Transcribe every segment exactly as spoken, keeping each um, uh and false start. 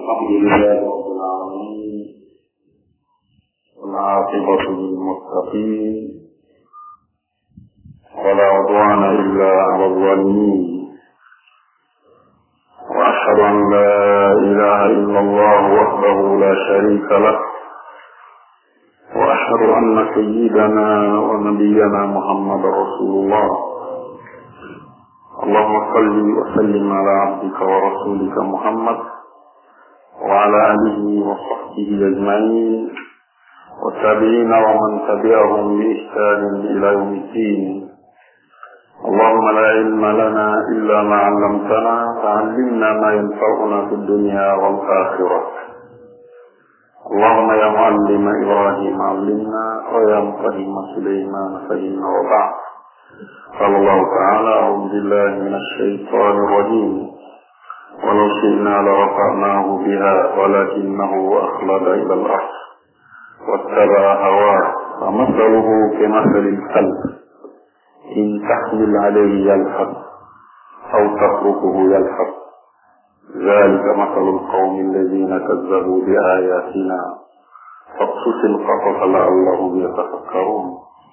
الحمد لله رب العالمين والعاقبة للمتقين ولا عدوان إلا على الظالمين وأشهد أن لا إله إلا الله وحده لا شريك له وأشهد أن سيدنا ونبينا محمد رسول الله اللهم صل وسلم على عبدك ورسولك محمد وعلى آله وصحبه أجمعين والتابعين ومن تبعهم بإحسان إلى يوم الدين. اللهم لا علم لنا إلا ما علمتنا فعلمنا ما ينفعنا في الدنيا والآخرة. اللهم يا معلم إبراهيم علمنا ويا مفهم سليمان فهمنا وبعد. قال الله تعالى: أعوذ بالله من الشيطان الرجيم ولو شئنا لرفعناه بها ولكنه أخلد إلى الأرض واتبع هواه فمثله كمثل الكلب إن تحمل عليه يلهث أو تتركه يلهث ذلك مثل القوم الذين كذبوا بآياتنا فاقصص القصص لعلهم يتفكرون.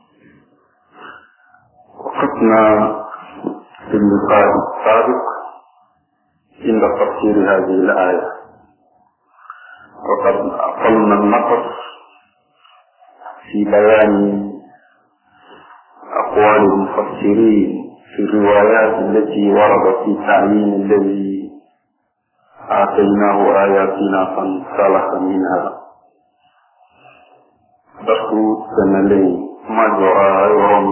وقفنا في اللقاء السابق عند تفسير هذه الآية وقد أطلنا النقص في بيان أقوال المفسرين في الروايات التي وردت في تعيين الذي آتيناه آياتنا فانسلخ منها. دخل سنلين ما جرى يوم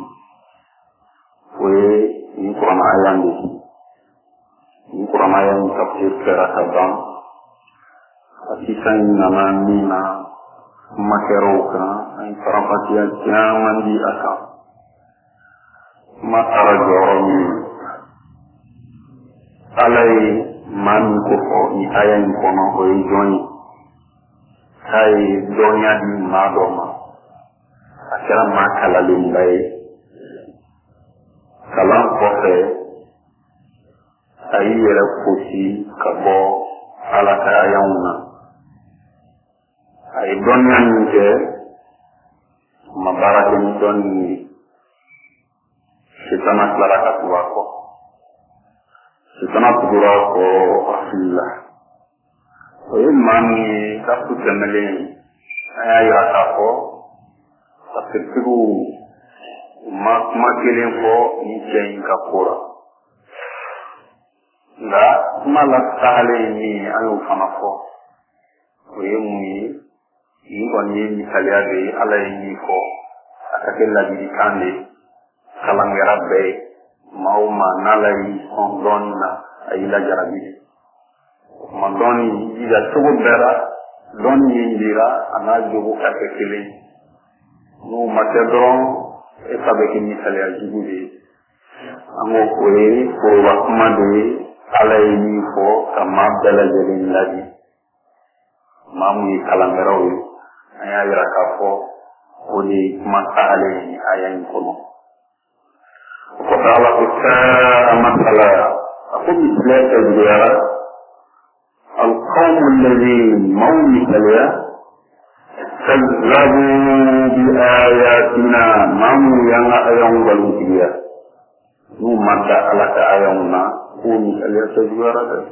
ويقرأ آيان دي يقرأ آيان تفسير كراتبان أسيسان نما مينا مكروكا أي فرقاتيا جامان دي أكا ما أرجعهم علي mami ko fo ni aya ni kono ko e joni kai donya di madoma akira ma kala lumbai kala ko fe ayi yere kosi kabo ala ka ayuna ay donya ni ke mabaraka ni donni sitana kala ka tuwako sitana kudura ko asila o mani kapu temele aya ta ko asiru ma ma kelen ko ni chen kapura la mala sale ni ayo fana ko o yemi ni ko ni ni kaliya de ala ni ko akakela di kande kalangera be mauma nalai ondonna ayila jarabi mandoni ida tugo bera doni yindira ana jogo kakekele no matedron e sabe ki misale ajubi amo koe ko wakuma de alai ni fo kama bela jeli ladi mamu kalamero aya yara kafo odi masale ni aya ni kono وقال الساء مثلا أقول مثلك الزيارة القوم الذين موت لها كذبوا بآياتنا مامو يانا أيام بلوكيا نو مدى ألك أيامنا هو مثلك الزيارة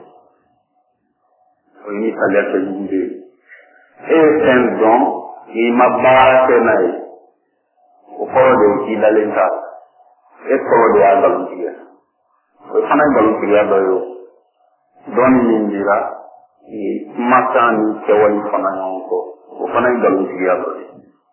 وإني مثلك الزيارة إيه سنزون إما باركناي وقال إلى الإنسان ekoro de abaluntiya o fana baluntiya bayo don mindira e matani kewani fana yonko o fana baluntiya bayo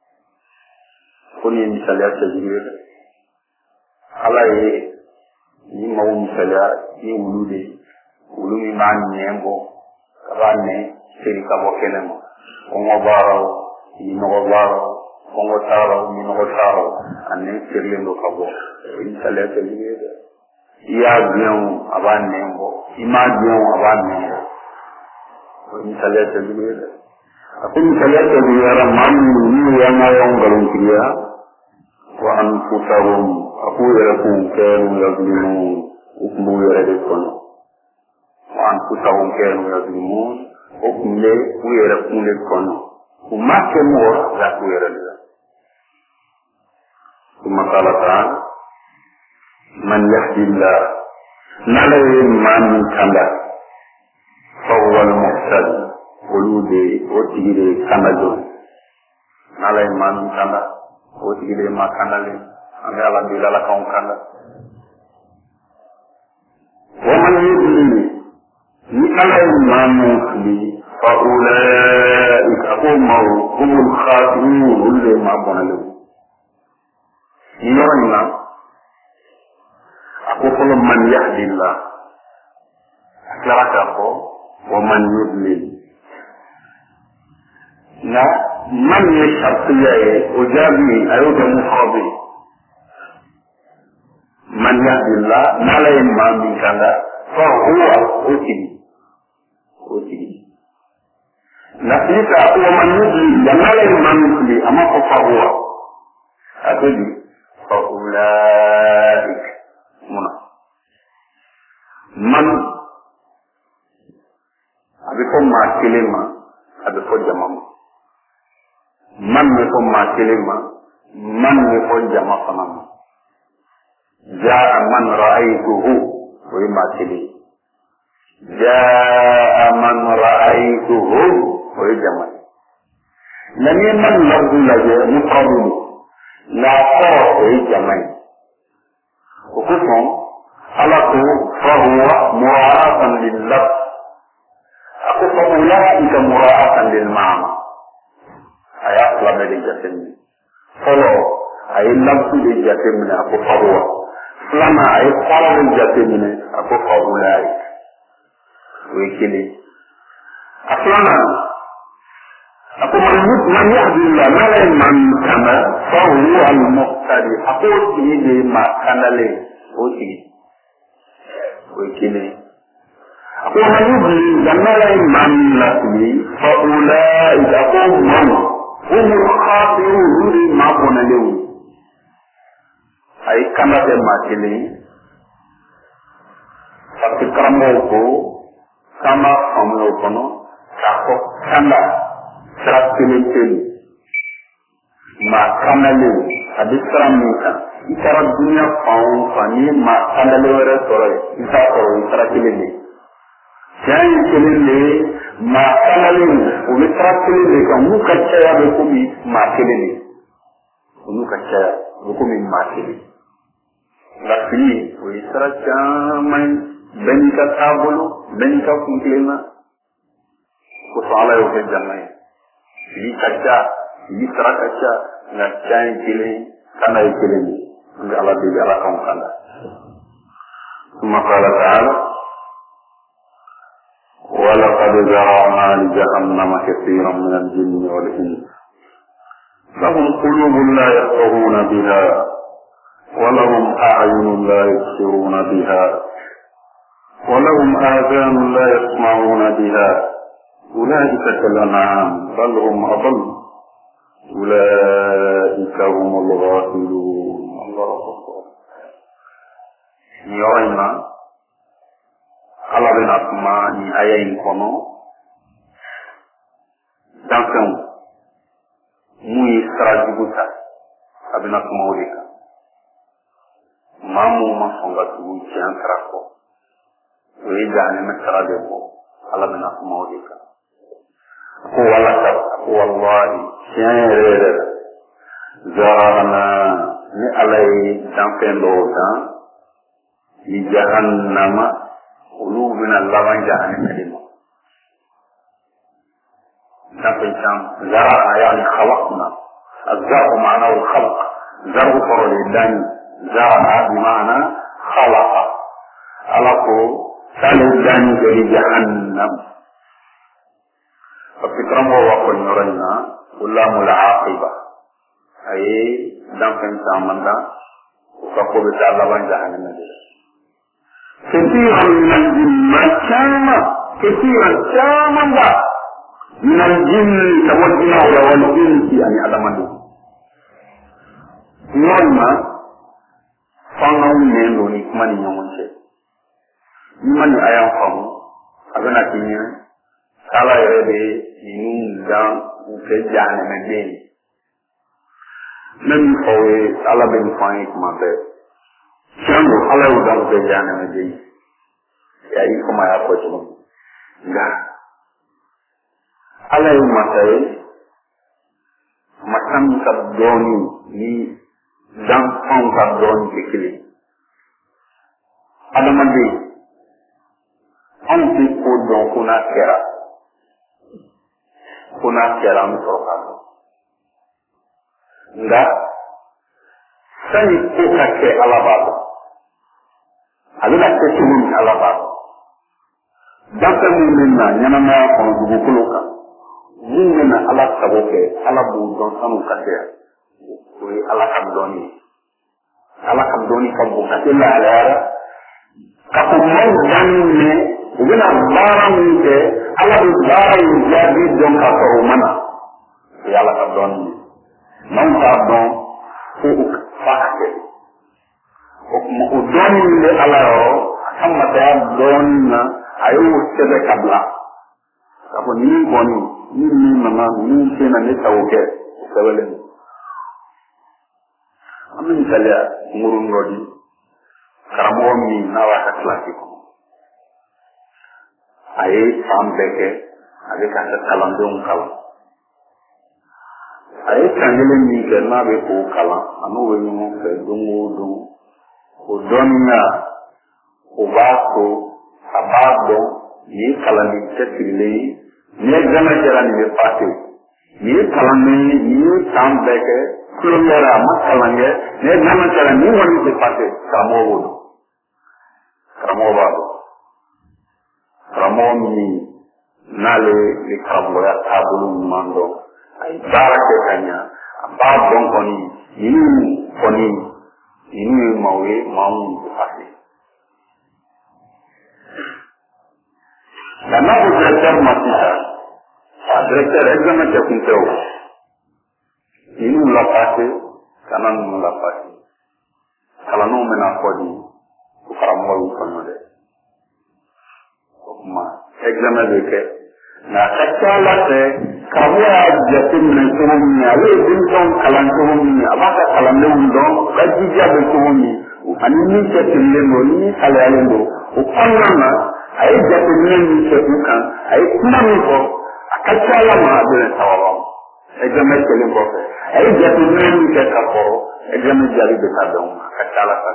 koni misali ya tejire ala ye ni mawu misali ni wulude wulumi ma nyembo kabane sirika bokenemo ongo baro ni no baro ongo taro ni no taro anen sirlendo kabo inshallah teliye ya bion abane ngo ima bion abane inshallah teliye akun inshallah teliye ramani ni ya ma yongalun kriya wa anfusahum aku yarakum kanu yazlimun ukmu yarade kono wa anfusahum kanu yazlimun o kunle u yɛrɛ kunle kɔnɔ u ma kɛ mɔgɔ ya k'u yɛrɛ de la kuma kala kan man yahdillah n'ala ye maa min kanda fa huwa al-muhtad olu de o tigi de kanda jɔn n'ala ye maa min kanda o tigi de maa kandalen an bɛ ala deli ala k'anw kanda wa man yudlil ni ala ye maa min fili fa ulaika hum humul khasirun olu de maa bɔnɛlen ni yɔrɔ in na a ko fɔlɔ man yahdillah a tilara k'a fɔ wa man yudlil nka man ye shartiya ye o jaabi a y'o kɛ mufrad ye man yahdillah n'ala ye maa min kanda fa huwa o tigi o tigi nka sisan a ko wa man yudlil nka n'ala ye maa min fili a ma fɔ fa huwa a to di fa ulaik muna man a bɛ fɔ maa kelen ma a bɛ fɔ jama ma man bɛ fɔ maa kelen ma man bɛ fɔ jama fana ma jaa man ra'aytuhu o ye maa kelen jaa man ra'aytuhu o ye jama ye nka n'i ye man lafzu lajɛ mufradu la kɔrɔ o ye jama ye o kosɔn ala ko fahuwa mura'atan lil-lafz a ko fa ulaika mura'atan lil-ma'na a y'a fila bɛɛ de jateminɛ fɔlɔ a ye lafzu de jateminɛ a ko fahuwa filanan a ye kɔrɔ de jateminɛ a ko fa ulaika o ye kelen a filanan a ko man yahdillah n'ala ye maa min kanda fa huwa al-muhtadi a ko o tigi de ye maa kandalen o tigi o ye kelen a ko man yudlil nka n'ala ye maa min lafili fa ulaika a ko man humul khasirun olu de ye maa bɔnɛlenw a ye kanda kɛ maa kelen parce que karamɔgɔw ko k'an b'a faamuya o kɔnɔ k'a fɔ kanda sira kelen kelen maa kandalen a bɛ sira min kan i taara dunuya fan o fan n'i ye maa kandalen wɛrɛ sɔrɔ yen i t'a sɔrɔ o ye sira kelen de ye tiɲɛ ye kelen de ye maa kandalen o bɛ sira kelen de kan n'u ka caya bɛ komi maa kelen de o n'u ka caya o bɛ komi maa kelen nka fili o ye sira caman ye bɛɛ n'i ka taabolo bɛɛ n'i ka kuntilenna kosɔn ala y'o kɛ jama ye fili ka ca fili sira ka ca nka can ye kelen kanda ye kelen de an bɛ ala deli ala k'anw kanda ثم قال تعالى ولقد ذرأنا لجهنم كثيرا من الجن والإنس لهم قلوب لا يفقهون بها ولهم أعين لا يبصرون بها ولهم آذان لا يسمعون بها أولئك كالأنعام بل هم أضل أولئك هم الغافلون الله أكبر نيوينا على بنا كما ني آيين كونو دانسون موي سراجبوتا أبنا كما وليكا مامو ما سونغاتو جان سراكو ويجاني مسراجبو على بنا كما وليكا ko wala ta ko wallahi shere zarana ni alay dampendo ta li jahannama ulu min allawan jahannama dimo dampin tam zarana yani khalaqna الزرع معناه الخلق زرع فرد الدين زرع بمعنى خلق خلقه سالو الدين لجهنم فكرم وقل نورنا ولام العاقبة أي دم كان سامنا وفقوا بتعالى وان جهنم كثيرا من الجن كاما كثيرا كاما من الجن توجنا والإنس يعني على مدو نورنا فانو نيلوني كماني نيومنشي من أيام فانو أبنا كينيا kala yɛrɛ de ninnu dan u kɛ jahanɛmɛden ye ne min fɔ o ye ala bɛ nin fɔ an ye tuma bɛɛ tiɲɛ don ala y'u dan u kɛ jahanɛmɛden ye y'a ye komi a y'a fɔ cogo min nka ala ye masa ye masa min ka dɔɔni ni danfanw ka dɔɔni tɛ kelen adamaden anw tɛ ko dɔn ko n'a kɛra ko n'a kɛra an bɛ sɔrɔ k'a dɔn nka sani ko ka kɛ ala b'a dɔn a bɛna kɛ cogo min ala b'a dɔn danfɛn min bɛ na ɲɛnamaya kɔnɔ dugukolo kan min bɛ na ala sago kɛ ala b'o dɔn sanu ka kɛ o ye ala ka dɔnni ye ala ka dɔnni ka bon ka tɛ lahalaya ka fɔ maaw danni minɛ u bɛna baara min kɛ ala bɛ baara in jaabi dɔn ka sɔrɔ o ma na o ye ala ka dɔnni ye maaw t'a dɔn fo u fa ka kɛ o tuma o dɔnni min bɛ ala yɔrɔ a ka masaya dɔɔni na a y'o sɛbɛn ka bila k'a fɔ nin kɔni ni min nana min tɛna ne sago kɛ o sɛbɛnlen don an bɛ misaliya ŋurun dɔ di karamɔgɔ min n'a b'a ka kilasi kɔnɔ a ye fan bɛɛ kɛ a bɛ ka kalandenw kalan a ye san kelen min kɛ n'a bɛ k'o kalan a n'o bɛ ɲɔgɔn fɛ don o don o dɔnniya o b'a to a b'a dɔn nin ye kalanden cɛsirilen ye nin ye gana kɛra nin bɛ pase nin ye kalanden ye nin ye san bɛɛ kɛ tulo kɛra a ma kalan kɛ nin ye gana kɛra nin kɔni tɛ pase karamɔgɔ b'o dɔn karamɔgɔ b'a dɔn karamɔgɔ min n'ale ni karamɔgɔya taabolo ɲuman dɔn a ye baara kɛ ka ɲa a b'a dɔn kɔni ninnu kɔni ninnu ye maaw ye maa minnu tɛ pase nka n'a ko directeur ma sisan a directeur examen kɛ kun tɛ o ninnu la pase kana ninnu la pase kalandenw bɛna fɔ de ko karamɔgɔ y'u kɔɲɔ dɛ o tuma examen bɛ kɛ nka a ka ca ala fɛ karamɔgɔ y'a jateminɛ cogo min ale ye denmisɛnw kalan cogo min a b'a ka kalandenw dɔn u ka jija bɛ cogo min ani min cɛsirilen don ni min saliyalen don o kɔnɔna na a ye jateminɛ min kɛ u kan a ye kuma min fɔ a ka ca ala ma a bɛna sababa examen kɛlen kɔfɛ a ye jateminɛ min kɛ ka kɔrɔ examen jaabi bɛ ka dɔn a ka ca ala fɛ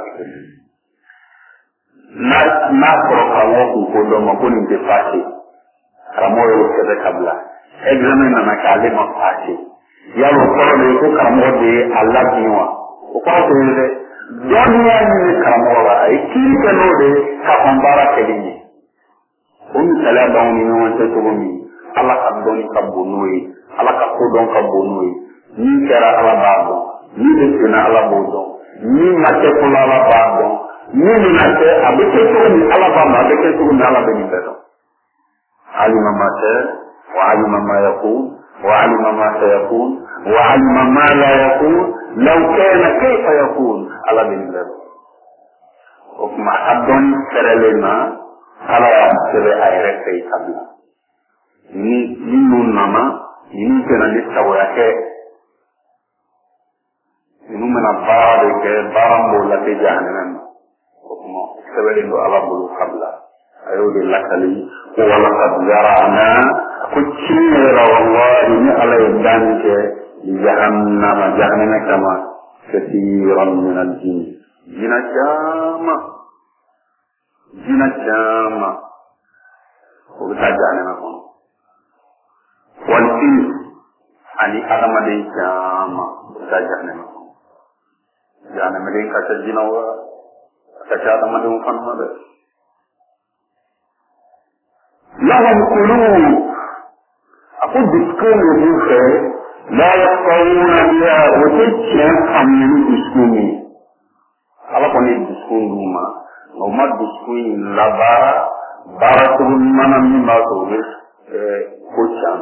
n'a n'a sɔrɔ karamɔgɔ k'u ko dɔn ma ko nin tɛ pase karamɔgɔ y'o sɛbɛn ka bila examen nana kɛ ale ma pase yala o kɔrɔ de ye ko karamɔgɔ de ye a labin wa o kɔrɔ tɛ ye dɛ dɔnniya min bɛ karamɔgɔ la a ye kiiri kɛ n'o de ye ka kɔn baara kɛli ye o misaliya b'anw ni ɲɔgɔn cɛ cogo min ala ka dɔnni ka bon n'o ye ala ka kodɔn ka bon n'o ye min kɛra ala b'a dɔn min bɛ senna ala b'o dɔn min ma kɛ fɔlɔ ala b'a dɔn min bɛna kɛ a bɛ kɛ cogo min ala b'a ma a bɛ kɛ cogo min ala bɛ nin bɛɛ dɔn alima ma kɛ wa alima ma yakun wa alima ma sayakun wa alima ma la yakun law kana kayfa yakun ala bɛ nin bɛɛ dɔn o tuma a dɔnni fɛrɛlen na ala y'a sɛbɛn a yɛrɛ fɛ yen ka bila ni minnu nana ninnu tɛna ni sagoya kɛ ninnu bɛna baara de kɛ baara min b'o lase jahanɛmɛ ma o tuma sɛbɛnlen don ala bolo ka bila a y'o de lakali ko walaqad zara'na ko tiɲɛ yɛrɛ la wallahi ni ala ye danni kɛ jahannama jahanɛmɛ kama kasiiran min al-jinn jinɛ caman jinɛ caman o bɛ taa jahanɛmɛ kɔnɔ walisi ani adamaden caman o bɛ taa jahanɛmɛ kɔnɔ jahanɛmɛden ka ca jinɛw la a ka ca adamadenw fana ma dɛ lahum qulub a ko dusukun de b'u fɛ la yafqahuna biha o tɛ tiɲɛ faamu ni dusukun ye ala kɔni ye dusukun d'u ma nka u ma dusukun in labaara baara cogo ɲuman na min b'a sɔrɔ u bɛ ko can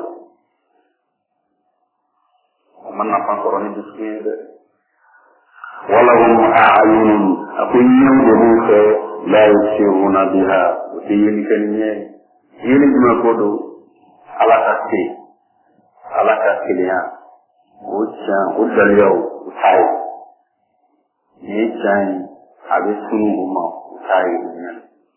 o ma nafa sɔrɔ ni dusukun ye dɛ walahum a'yunun a ko ɲɛw de b'u fɛ la yubsiruna biha o tɛ yeli kɛ ni ɲɛ ye yeli jumɛn ko don ala ka se ala ka kiliya o tiɲɛ o daliyaw o t'a ye nin ye tiɲɛ ye a bɛ sunu o ma o t'a ye o ɲɛ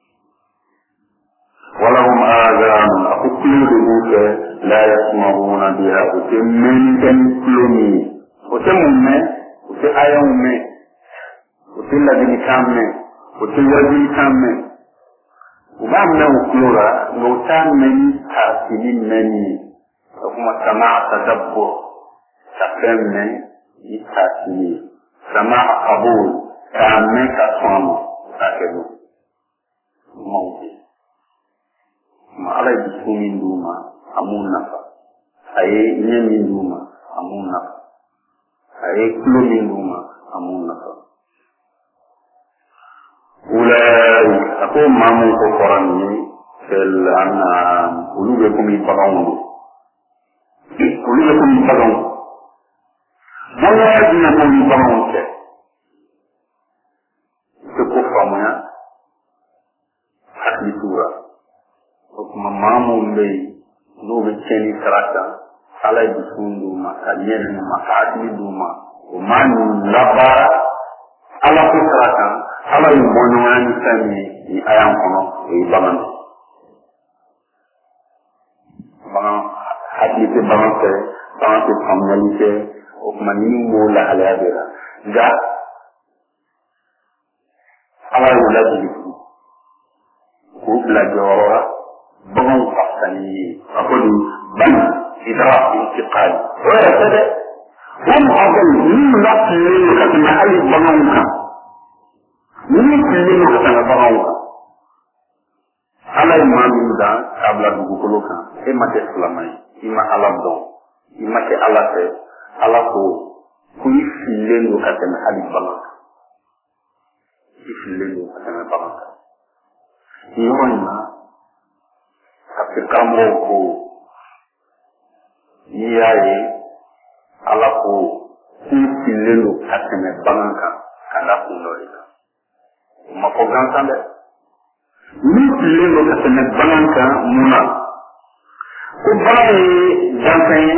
walahum aazanun a ko tulo de b'u fɛ la yasma'una biha o tɛ mɛnni kɛ ni tulo min ye o tɛ mun mɛn o tɛ ayaw mɛn o tɛ ladilikan mɛn o tɛ wajilikan mɛn u b'a mɛn u tulo la nka u t'a mɛn ni taasili mɛnni ye o kuma sama tadabbur ka fɛn mɛn ni taasili ye sama qabul k'a mɛn ka sɔn a ma o t'a kɛ don maaw bɛ ma ala ye dusu min d'u ma a m'u nafa a ye ɲɛ min d'u ma a m'u nafa a ye tulo min d'u ma a m'u nafa ulai a ko maa mun ko fɔra nin ye fɛl ana olu bɛ komi baganw don olu bɛ komi baganw bɔnɔya jumɛn komi baganw cɛ i tɛ ko faamuya hakili t'u la o kuma maa mun bɛ yen n'o bɛ tiɲɛni sira kan ala ye dusu d'u ma ka ɲɛ d'u ma ka hakili d'u ma o maa ninnu labaara ala ko sira kan ala ye bɔɲɔgɔnya ni fɛn min ye ni a y'an kɔnɔ o ye bagan de bagan hakili tɛ bagan fɛ bagan tɛ faamuyali kɛ o kuma ni m'o lahalaya de la nka ala y'o lajigi k'o bila jɔyɔrɔ la baganw ka fisa ni ye a ko nin bani idara intiqali o yɛrɛ tɛ dɛ o mɔgɔ bɛ min lafililen don ka tɛmɛ hali baganw kan min fililen don ka tɛmɛ baganw kan ala ye maa min dan k'a bila dugukolo kan e ma kɛ silama ye i ma ala dɔn i ma kɛ ala fɛ ala ko ko i fililen don ka tɛmɛ hali bagan kan i fililen don ka tɛmɛ bagan kan nin yɔrɔ in na kafir karamɔgɔw ko n'i y'a ye ala ko k'u fililen don ka tɛmɛ bagan kan ka da kun dɔ de kan o ma fɔ gansan dɛ n'u fililen don ka tɛmɛ bagan kan mun na ko bagan ye danfɛn ye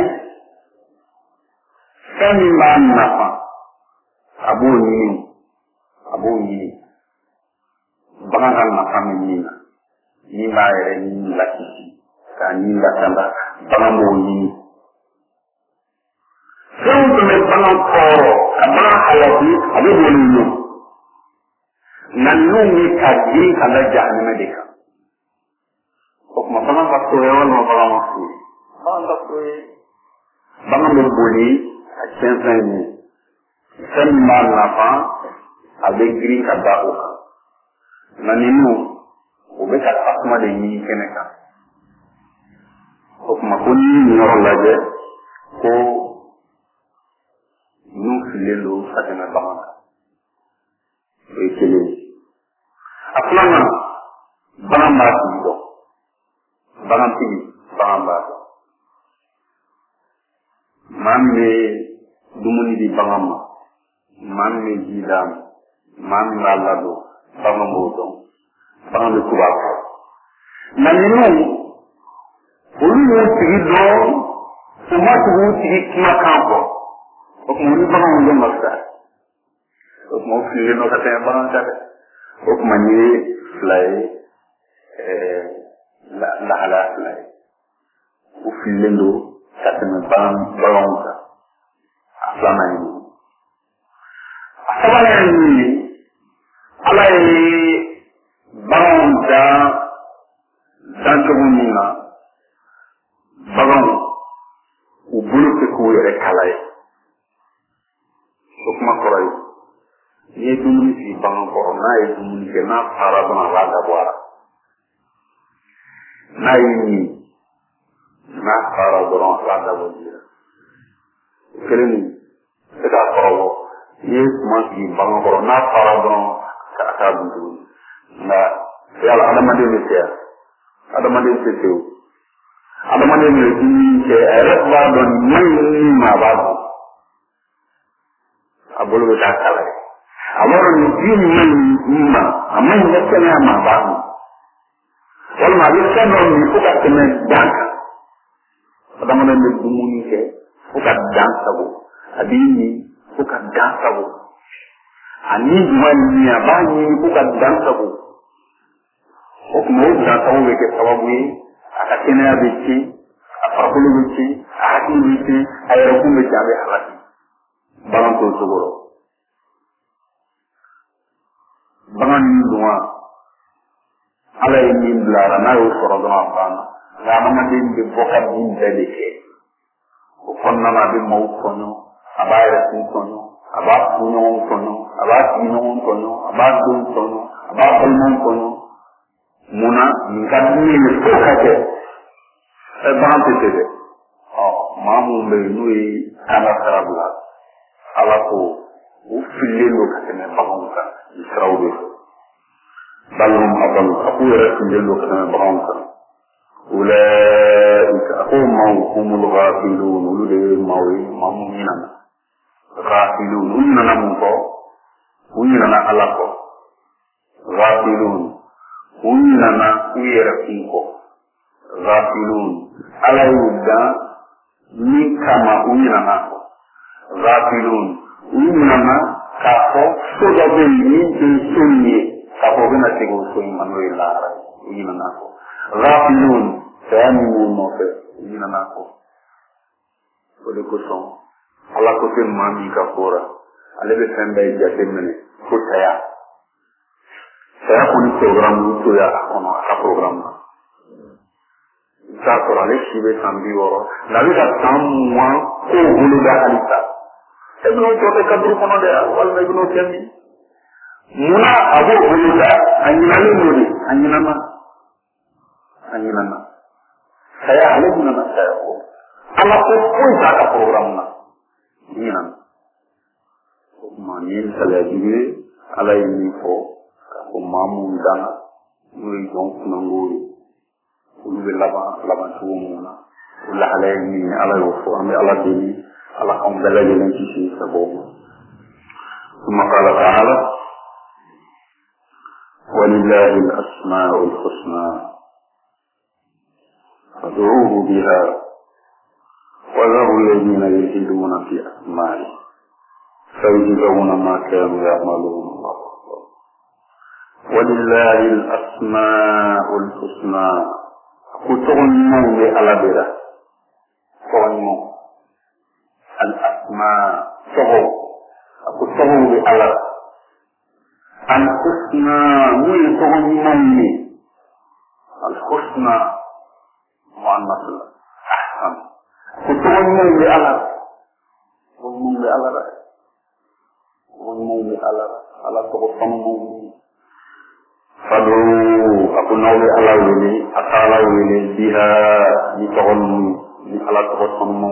fɛn min b'a nafa a b'o ɲini a b'o ɲini bagan ka nafa min min na min b'a yɛrɛ ɲini lakisi k'a ɲini lakanda bagan b'o ɲini fɛn tun bɛ bagan tɔɔrɔ ka bagan hayati a bɛ boli ɲɔ nka ninnu ye ka girin ka da jahanɛmɛ de kan o tuma bagan ka so ye walima bagan ma so ye bagan ka so ye bagan bɛ boli a tiɲɛ fɛn ye fɛn min b'a nafa a bɛ girin ka da o kan nka ninnu o bɛ ka tasuma de ɲini kɛnɛ kan o tuma ko n'i ye nin yɔrɔ lajɛ ko ninnu fililen don ka tɛmɛ bagan kan o ye kelen ye a filanan bagan b'a tigi dɔn bagantigi bagan b'a dɔn maa min bɛ dumuni di bagan ma maa min bɛ ji d'a ma maa min b'a ladon bagan b'o dɔn bagan bɛ tugu a kɔ nka ninnu olu y'u tigi dɔn u ma tugu u tigi kumakan kɔ o tuma ni baganw bɛ mafisa o tuma u fililen don ka tɛmɛ bagan kan dɛ o tuma ni ye fila ye lahalaya fila ye u fililen don ka tɛmɛ bagan baganw kan a filanan ye a sabanan ye min ye ala ye baganw dan dancogo min na baganw u bolo tɛ k'u yɛrɛ kala ye o kuma kɔrɔ ye n'i ye dumuni sigi bagan kɔrɔ n'a ye dumuni kɛ n'a fara dɔrɔn a b'a dabɔ a la n'a ye min n'a fara dɔrɔn a b'a dabɔ ji la o kelen nin e k'a kɔrɔbɔ n'i ye suman sigi bagan kɔrɔ n'a fara dɔrɔn k'a k'a dun tuguni nka yala adamaden bɛ se yan adamaden tɛ se o adamaden bɛ dumuni kɛ a yɛrɛ b'a dɔn nin man ɲi min ma a b'a dun a bolo bɛ taa kala ye a b'a dɔn nin ji man ɲi ma a man ɲi ka kɛnɛya ma a b'a dun walima a bɛ fɛn dɔ min fo ka tɛmɛ dan kan men be dumuni ke fuka dansago adini fuka dansago ani duwani abani fuka dansago o mo dansago ke sababu akatena ya bichi apakulu bichi ahadi bichi ayro kumbe jabe halati balan to sogoro balan ni duwa ala yi blara na yo soro dama bana ya mama din be boka din dele ke o konna ma be mo kono abaya tin kono aba kuno kono aba kuno kono aba dun kono aba kuno kono muna ngadi ni ko kaje e ban tete oh mamu be nui kala karabla ala ko u filelo katene bangonka israude balum abal aku filelo katene bangonka ulaika aqum humul ghafilun ulude mawi mamu minana ghafilun unna munko unna ala ko ghafilun unna uyera kinko ghafilun ala yuda ni kama unna nako ghafilun unna kako soda be ni sunni kako bena tego sunni manoi lara unna nako ghafilun tani mo fe unna nako ole ko son ala ko te mami ka fora ale be sembe jate mene ko taya saya ko ni program to ya akono aka program na sa ko ale shibe sambi woro na bi ka tamwa ko bulu da alita e no to te kabru kono de wal me no temmi muna abu bulu da anyina ni muri anyina ma anyina na saya ale muna na saya ko ala ko ko ta ka program na ninan manin sala jibe ala yi fo ko mamu dana muy donc nangori ulu be laba laba tuumuna ula ala yi ala yo fo am ala dini ala kam bela jelen ci ci sabo ثم قال تعالى ولله الأسماء الحسنى فادعوه بها وذروا الذين يلحدون في أسمائه سيجزون ما كانوا يعملون ولله الأسماء الحسنى كتغنوا بألبرة كتغنوا الأسماء كتغنوا كتغنوا بألبرة الحسنى ويتغنوا الحسنى معنى أحسن كتغنوا بألبرة كتغنوا بألبرة كتغنوا بألبرة ala ko fammu fadu aku nawle ala wele akala wele biha ni togon ni ala ko fammu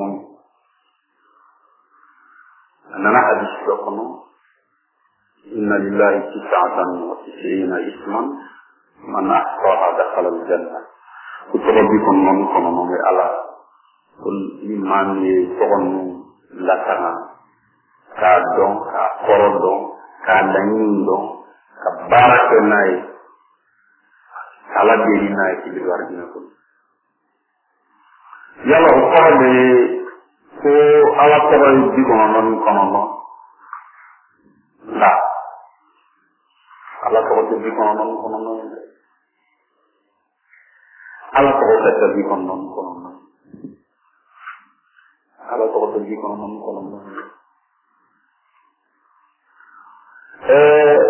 anana hadis ko kono inna lillahi tis'atan wa tis'ina isman man ahsaha dakhala al-jannah kutobi kon non kono no be ala kul iman ni togon latana ka don ka korodon ka danyindo ka baraka nay ala diri nay ci biir dina ko yalla ko de ko ala ko di ko non ko non la ala ko di ko non ko non ala ko ko di ko non ko non ala ko di ko non ko non eh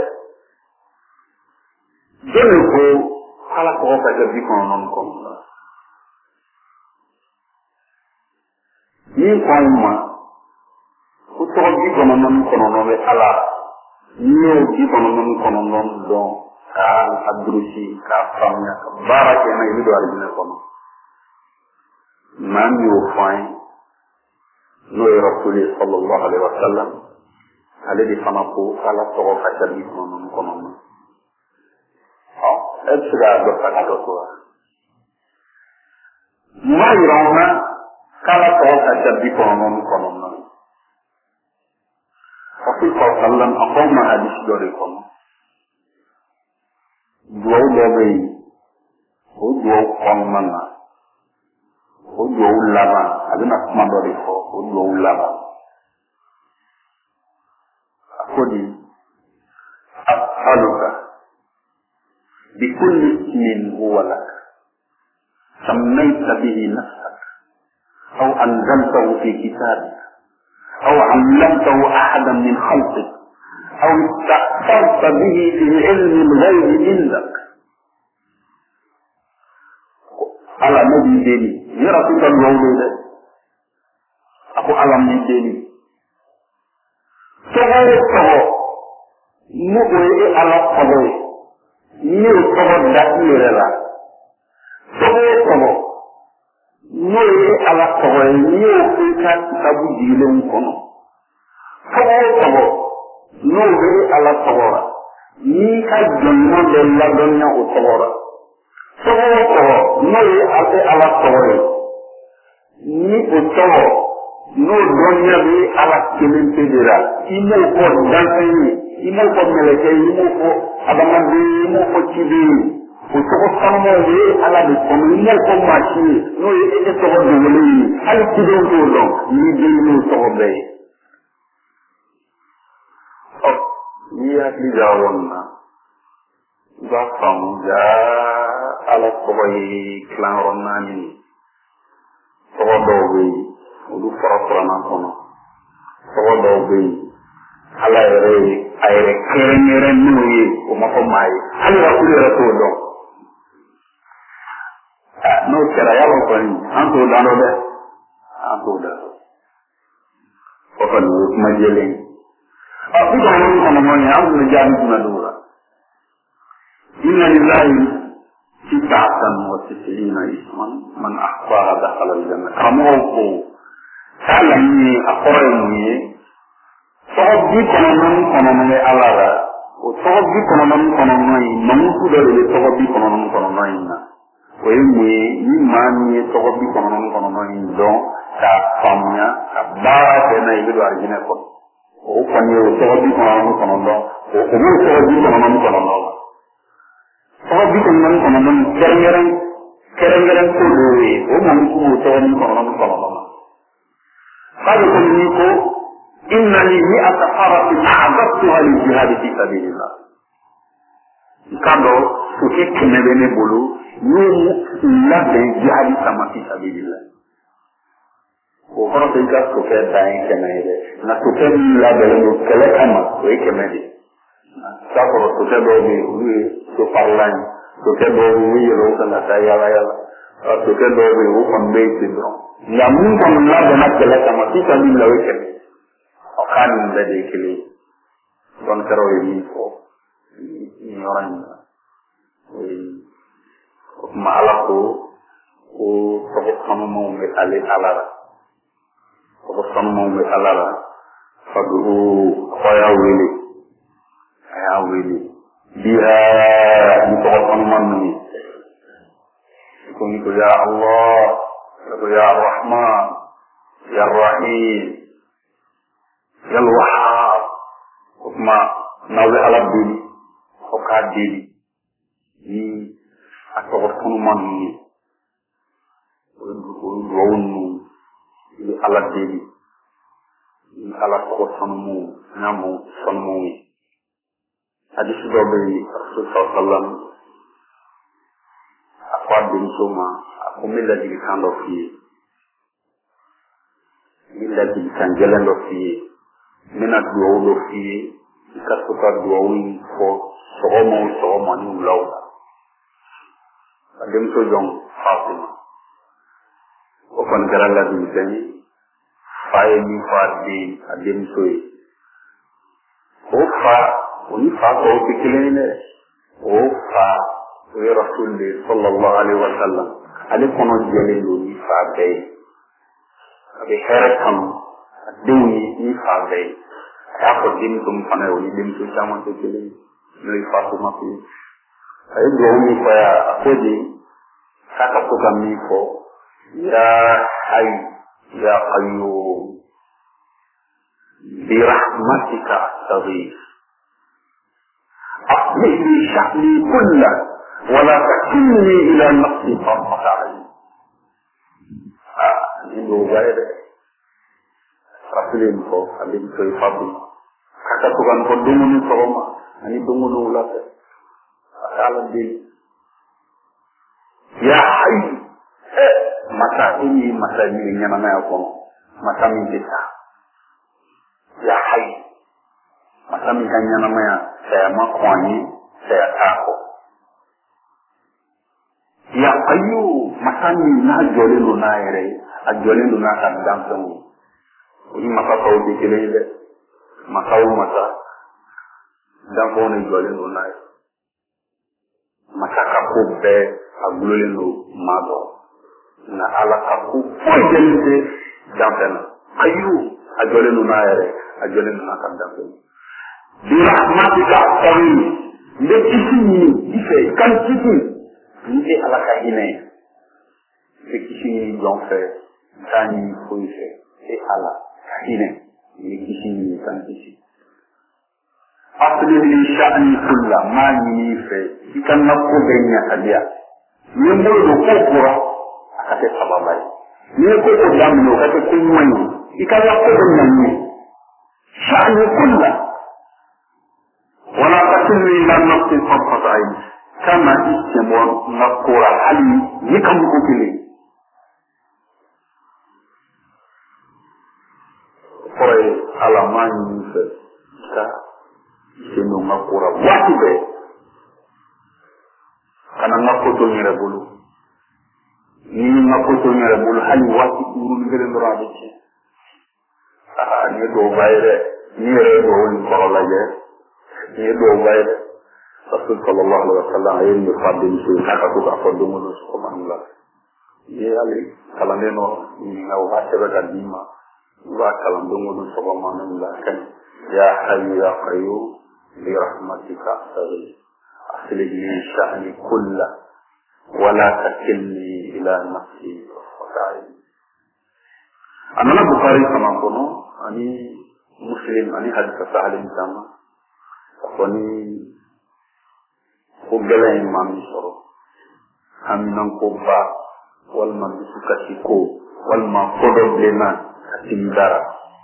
dole ko ala ko ka jabi ko non ko ni ko ma ko to di ko non ko non be ala ni di ko non ko non do ka adrusi ka famnya ka barake na yido arjina ko man yo fine no rasul sallallahu alaihi wasallam ale di fana ko ala to ka jabi ko non ko non oh extra do ka do ko ma yirona kala to ka jabi ko non ko non Rasul sallam aqama hadis dore ko do do be o do ko manna o do ulama aduna kuma do ko o do ulama akodi as'aluka bi kulli ismin huwa lak sammayta bihi nafsak aw anzaltahu fi kitabik aw 'allamtahu ahadan min khalqik aw ista'tharta bihi fi 'ilmi al-ghayb 'indak ala nabi deni ya rasulullah wawde aku alam ni deni so ko mu ko e ala ko ni ko da irela so ko no e ala ko ni ko ka tabu dilon kono so ko no e ala ko ni ka jonno de la donna o tawara so ko no e ala ko ni o tawo no donna bi ala kelen pedira imo ko danfani imo ko meleke imo ko abamande imo ko tibi o to ko samo ye ala de ko imo ko machi no ye e to ko de wele al tibi do do ni de no to be o ni ya ti jawonna ba famu ja ala ko yi clan ronani to do be olu fara fara na kono to do be ala yɛrɛ ye a yɛrɛ kɛrɛnkɛrɛn n'o ye o ma fɔ maa ye hali ka kulu yɛrɛ t'o dɔn n'o kɛra yala kɔni an t'o dan dɔn dɛ an t'o dan o kɔni o ye kuma jɛlen ɔ bi kɔnɔntɔn kɔnɔntɔn ye an tun bɛ jaabi jumɛn d'o la inna lillahi tis'atan wa tis'ina isman man ahsaha dakhala al-janna karamɔgɔw ko k'a laɲini a kɔrɔ ye mun ye tɔgɔ bi kɔnɔntɔn kɔnɔntɔn ye ala la o tɔgɔ bi kɔnɔntɔn kɔnɔntɔn in mamutu dɔ de bɛ tɔgɔ bi kɔnɔntɔn kɔnɔntɔn in na o ye mun ye ni maa min ye tɔgɔ bi kɔnɔntɔn kɔnɔntɔn in dɔn k'a faamuya ka baara kɛ n'a ye i bɛ don alijinɛ kɔnɔ o kɔni ye o tɔgɔ bi kɔnɔntɔn kɔnɔntɔn o o b'o tɔgɔ bi kɔnɔntɔn kɔnɔntɔn la tɔgɔ bi kɔnɔntɔn kɔnɔntɔn kɛrɛnkɛrɛn kɛrɛnkɛrɛn ko dɔw ye o mamutu b'o tɔgɔ bi kɔnɔntɔn kɔnɔntɔn la k'a bɛ komi ni ko إنني مئة حرف أعددتها للجهاد في سبيل الله. كادو سوكي كمبيني بولو يوم لا جهاد سما في سبيل الله. وفرق إنك سوكي داين كمبيني نا سوكي لا بلو كلا كما وي كمبيني سافر سوكي دومي وي سوفارلان سوكي دومي وي يلو كنا تايالا يالا سوكي دومي وي كمبيني سيدرون يامون كم لا بنا كلا كما في سبيل الله وي كمبيني ọ̀kan lẹ́dẹ̀ ìkèlè lọ́nkẹ́rọ̀ èyí fọ́ ìyọ́rán ọ̀pọ̀ alákò ó tọ́kọ̀ sánúmọ́ mẹ́ alẹ́ alára tọ́kọ̀ sánúmọ́ mẹ́ alára fàdó ọ̀yá wẹ́lẹ̀ ọ̀yá wẹ́lẹ̀ bí i tọ́kọ̀ sánúmọ́ nìyí ìkòní kò yá Allah kò yá Rahman yá Rahim yalwa kuma nawle ala deli o ka deli ni atoro kunu man ni o wonu ni ala deli ni ala ko sanu namu sanu ni hadis do be rasul sallallahu akwa bin soma akumila di kando fi mila di kanjelen do fi mina duwawu lo fi ye i ka to ka duwawu in fɔ sɔgɔma o sɔgɔma ni wulaw la ka denmuso jɔn Fatima o kɔni kɛra ladilikan ye fa ye min fɔ a den a denmuso ye o fa o ni fa tɔw tɛ kelen ye dɛ o fa o ye rasul de sallallahu alaihi wa sallam ale kɔnɔ jɛlen don ni fa bɛɛ ye a bɛ hɛrɛ kanu a denw ye ni fa bɛɛ ye a y'a fɔ denmuso min fana ye o ni denmuso caman tɛ kelen ye n'o ye Fatuma ko ye a ye duwawu min fɔ yan a ko de k'a ka to ka min fɔ ya hayy ya qayyum bi rahmatika astaghith aslih li sha'ni kullahu wa la takilni ila nafsi tarfata 'ayn indo bayde rasulin ko alim koy fabu kaka tugan ko dumuni sogoma ani dumunu ulate akala bil ya hayy mata ini mata ini nyana na ko mata min kita ya hayy mata min nyana na saya makwani saya tako ya ayu mata min na jole no na ere a jole no na kan damsan ni mata ko de kelele mata o mata dan ko ni jole no na mata ka ko be a glole no mado na ala ka ko foi jelite damsan ayu a jole no na ere a jole no na kan damsan bi rahmatika tawi le kisini ife kan kisini ni ala ka ine le kisini don fe tani foi fe e ala ka ine le kisini kan kisini asli li sha'ni kullu ma ni fe ikan na ko benya kadia ni mo do ko kura akate sababai ni ko ko damno kate kunwani ikan na ko benya ni sha'ni kullu ولا تكلني إلى النفس طرفة عين كما اسم نذكر حلي يكم كتلي فري على ما ينفع كا اسم نذكر واحدة كان نذكر نربولو ni نذكر نربولو حلي واحد يقولون غير رابط آه ni دو بايرة ni رأي دو كورولا ni do bayde rasul sallallahu alaihi wasallam ayen ni fadde ni kaka ko afodo mo subhanallah ye ali kala neno ni na wa tebe kadima wa kala mo subhanallah kan ya hayyu ya qayyum bi rahmatika astaghfir aslih li sha'ni kullu wa la takilni ila nafsi fa'al anana bukhari kama kono ani muslim ani hadith sahih sama koni ko gelen mam soro hamnan ko ba wal man sukati ko wal ma fodo blema atindara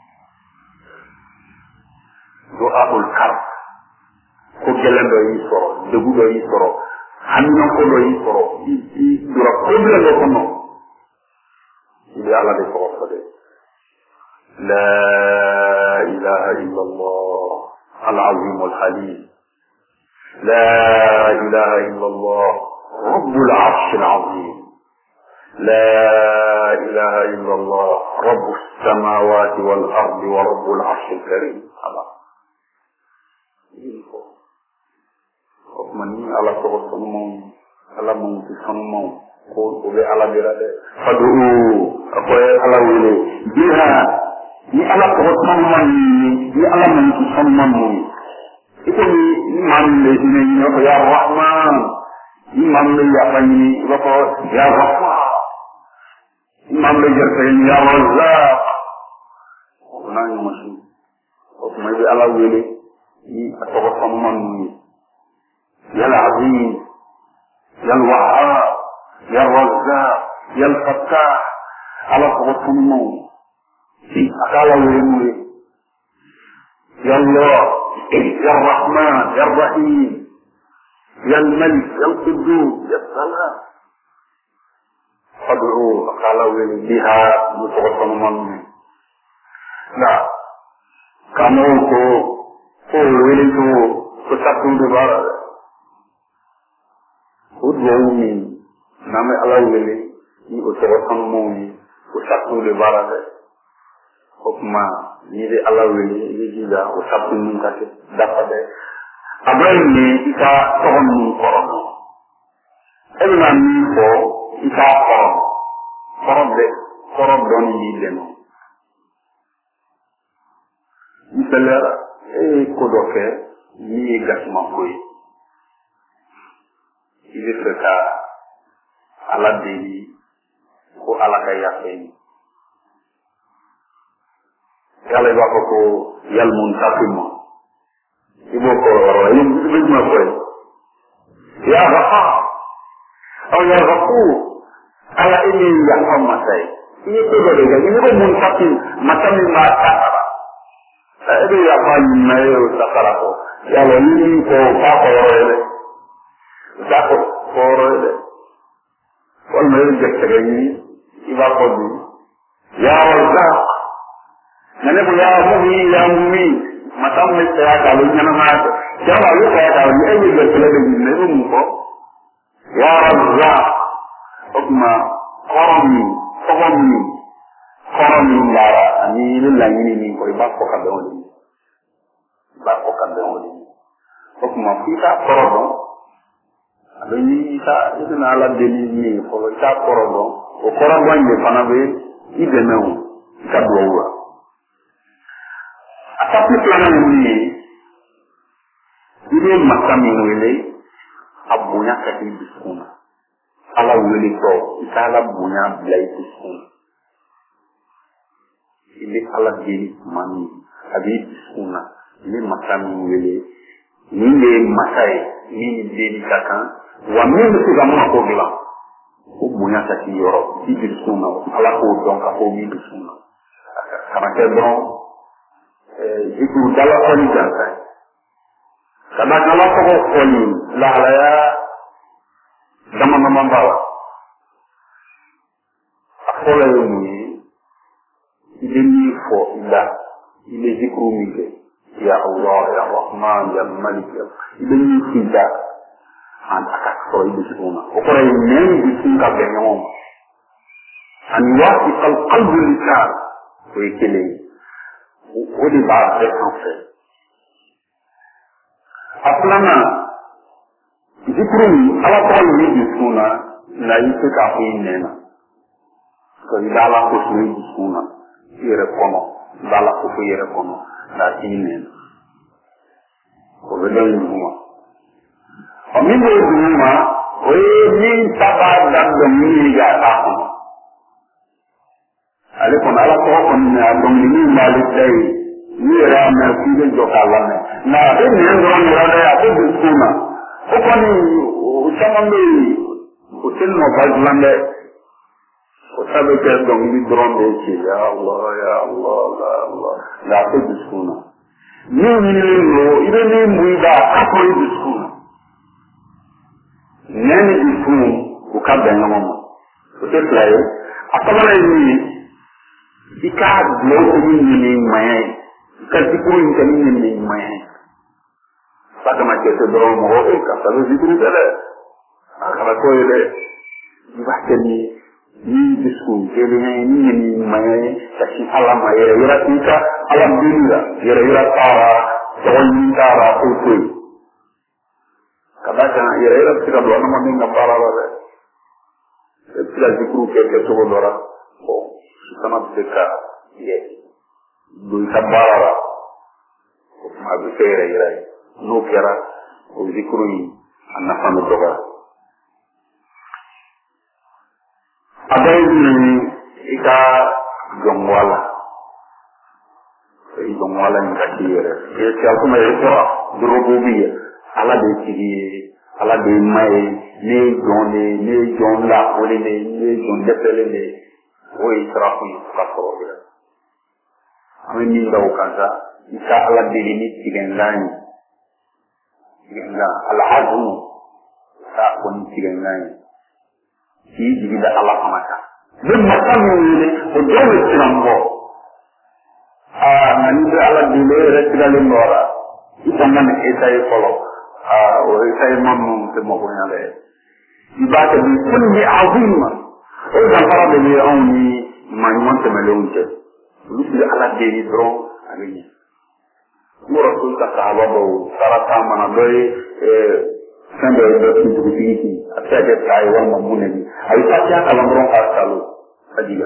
doa ul kar ko gelen do yi soro debu do yi soro hamnan ko do yi soro i dura problem ko no ila ala de ko fode la ilaha illallah العظيم الحليم لا إله إلا الله رب العرش العظيم لا إله إلا الله رب السماوات والأرض ورب العرش الكريم الله مني على صوت صنمون على من صنمون قول أبي على برادة فدعوا أقول على ولي بها ni ala ko tamman ni ala man ko tamman ni iko ni man le ni ni ya rahman ni man le ya fani wa ko ya rahman ni man le jerta ni ya razzaq na ni musu ko ma bi ala wele ni ko tamman ni ya azim ya wahhab ya razzaq ya fattah ala ko tamman akala wele ya Allah ya Rahman ya Rahim ya Malik ya Quddus ya Salam fad'u akala wele biha mutawassaman nah kamu ko ko wele to ko satu de bara udwo ni name ala wele ni mutawassaman ni ko satu de bara hokma ni de ala wele ni dida o sabu mun kate dafa de abran ni ita tohon mun korono ebna ni ko ita ko koron de koron don ni deno misala e ko doke ni gasma koy ile feka ala de ko ala kaya fe yalla ba ko ko yal muntaqim ibo ko waro yim bidma ko ya rafa aw ya rafu ala ini ya amma sai ini ko do de ini ko mun fati matami ma takara ebe ya fa ni na yo takara ko ya lo ni ko fa ko re ta ko ko re wal me je tere ni iba ko ni ya wala nane ko ya mu ni ya mu ni matami ta ka lo nyana ma ya wa yo ka ta ni e je tere ni ne mu ko ya rabba okma qarami qarami qarami lara ani la ni ni ko ba ko ka be woni ba ko ka be woni okma fita qorodo ado ni ta ina ala deni ni ko ta qorodo o qorodo ni fana be ide mewu ka do wa atapi plana ni ide makami wele abunya ka di biskuna ala wele ko ala bunya blai biskuna ile ala deni mani abi biskuna ile makami wele ni le masai ni deni kaka wa mimi su ga ma ko bila o bunya ka ti yoro di biskuna ala ko don ka ko mi biskuna kama ke don eh iku dala ko ni janta kama kala ko ko ni la la ya dama mama bawa akola yoni ile ni fo ila ile zikru mi ya Allah ya Rahman ya Malik ile ni sida an akat ko ile suna o ko re men bi sun ka be nyom an wasi al qalb lisan ko ikele o di ba de français aplana zikru ala ko ni bi suna na yike ka ko nena ko idala ko ni bi suna yere kono dala ko yere kono da tinen ko bedo ni mo ami mo duma o ni taba da do mi ga ta ko ale ko ala ko ko ni na do ni malik dai ni ra na ku de jo kala na na de ni ndo ni ra ya ko bi suna o ko ni o sama me o tin no bazlande o sabe que do ni dronde ci ya Allah ya Allah ya Allah la ko bi suna ni ni no ide ni muida ko bi suna nani ifu ko ka ben mo o te play akamana ni ika lo ni ni mai ka ti ko ni ka ni ni mai pata ma ke te do mo o ka sa lo zikru dele akara ko ile ni ba ke ni ni disku ke ni ni ni mai ka si ala mai yera yera tika alhamdulillah yera yera tara to ni tara ko ko kada kana yera yera tika do na mo nga para wala e tira zikru ke ke to dora ko sama tika ye do sabara ko ma bi fere yera no kera o zikru ni anna fanu doga abai ni ika jongwala e jongwala ni katiyere e ti akuma e ko durububiya ala de tigi ala de mai ne jonde ne jonda woni ne ne jonde pele ne o israfu ka program ami ni daw kaza ika ala de ni tigengani tigengana ala hadu sa ko ni tigengani ki digida ala amaka be makamu ni o dole tirambo ah nani be ala dile retira le nora itanga ne etay kolo ah o etay mamu te mo ko nyale ibata bi kulli azima o da para de ni on ni man te melonje lu ci ala de ni dro amini mo rasul ka sahaba bo sarata mana doy eh sanda da su dubi ata da kai wa mamune ni ai ta ta kalambron ka salu ajiga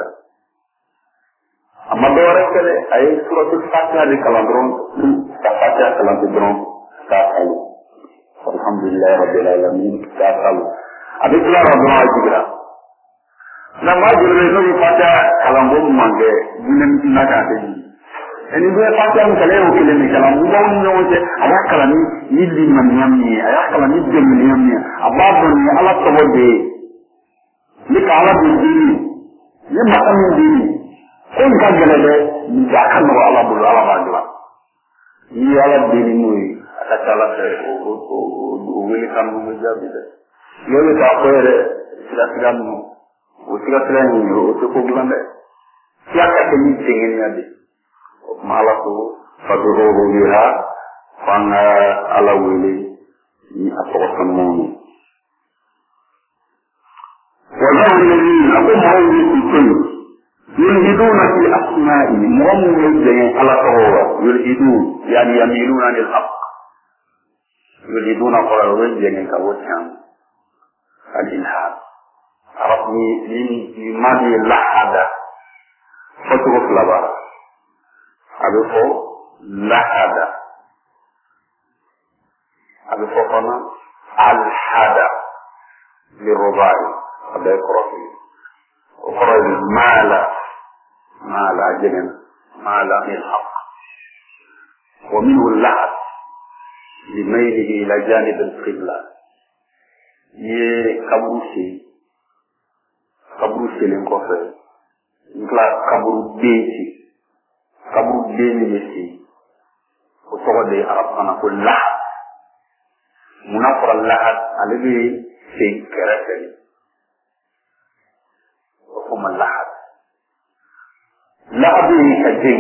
amma dore kale ai suratul fatiha de kalambron ta fatiha kalambron ka salu alhamdulillah rabbil alamin ka salu abi kula rabbana ajiga na ma jure no fatiha kalambron mange bunen na ka te eni be fatiha kale o kele ni kalambron no je ala kalami yilli man yamni aya kalami de man yamni abadon ni ala tawde ni kala de dini Ye makam ndi ko ka gele de ya kan ro ala bulu ala bajwa yi ala dini moy aka tala te o o o weli kan mo jabi de yole ta ko re sila sila mo o sila sila ni o to ko blande ya ka te ni tingen ya de o mala ko faduro biha fanga ala weli ni apoko kan mo وَلَوْ الَّذِينَ أَقُمْهُمْ بِالْكُلِّ يُلْهِدُونَ فِي أَسْمَائِهِ مُرَمُّ يَجْزَيْنَ على طهورة يلهدون يعني يميلون عن الحق يلهدون قرار يجزينَ كوتشان الإلحاد عرفني لماذا لحد فترك لبا أبفو لحد أبفو فما الحد للرباعي هذا يقرأ فيه وقرأ المال مال جنن مال من الحق ومنه اللحد لميله إلى جانب القبلة يكبروسي كبروسي لنكوفي نكلا كبرو بيتي كبرو بيتي وصوى دي عرب أنا كل لحد منافر اللحد الذي في كرسل وهم اللحد لحظه كالجن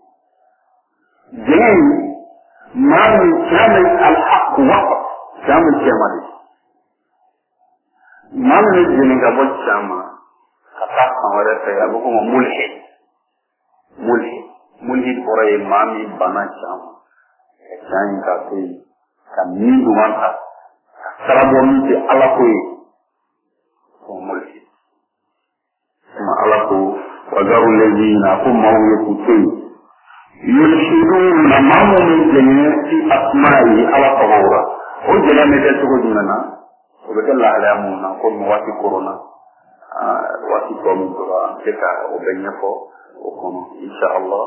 جن ما من كامل الحق وقت كامل كامل ما من الجن قبل كامل كتاقا ورسا يبقوا ملحد ملحد ملحد قرأي ما من بنا كامل كان كافي كمين دوانتا سرابون في ألاقوي وملحد ثم ألاقوا وذروا الذين هم يقتلون يلحدون معهم الجميع في أسمائه على طهورة وجل متى تقولنا وبدل علامنا كل مواتي كورونا واتي كورونا كذا وبينفو وكم إن شاء الله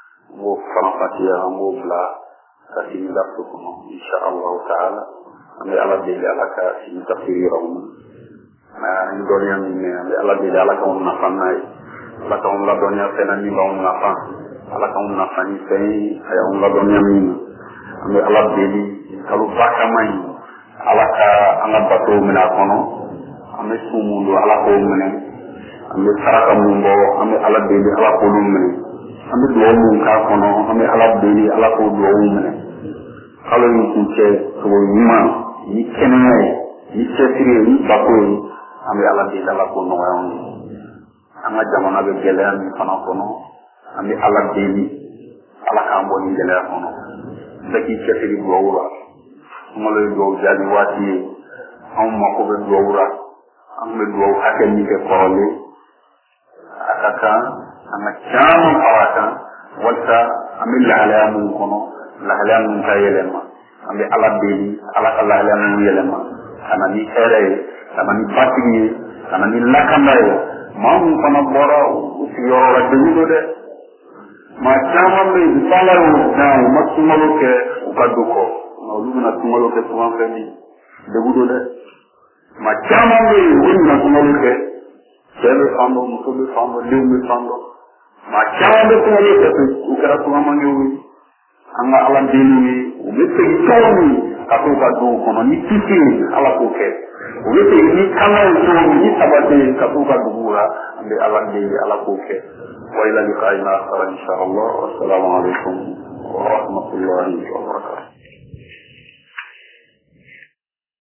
وفرنسيا وبلا كثير لفتكم إن شاء الله تعالى أمي على دليل على كثير تفسيرهم nah dunia ini Allah di dalam kaum nafanai Allah kaum la dunia senani kaum nafan Allah kaum nafani sei ayam la dunia ini ambil Allah beli kalau bakamai Allah ka angat batu menakono ambil sumundu Allah kaum mene ambil saraka mumbo ambil Allah beli Allah kaum mene ambil dua muka kono ambil Allah beli Allah kaum dua mene kalau ini kunci semua ini kenai ini sesiri ini bakoi ambil Allah di dalam kono yang anga jamana be gelean fana kono ambil Allah di Allah kambo ni gelean kono daki cetiri gowra ngolo go jadi wati am mako be gowra am be go haken ni ke korole akaka anga chama paraka wata amil alamu kono la alamu kayelema ambil Allah di Allah Allah alamu yelema ana ni kere sama ni batini sama ni lakandayo mamu fana bora usiyoro la demido de ma chama me sala o na masumalo ke ukaduko na ulumina tumalo ke tumanfeni debudo de ma chama me wonna tumalo ke sebe fando musobe fando lewme fando ma chama me tumalo ke ukara tumamange wi anga ala deni umete itoni katuka do kono ni tiki ala koke Wete ini kama itu ini sabate katuka dugura ambil alam di ala koke. Wa ila liqa'ina akhar insyaallah. Wassalamu alaikum.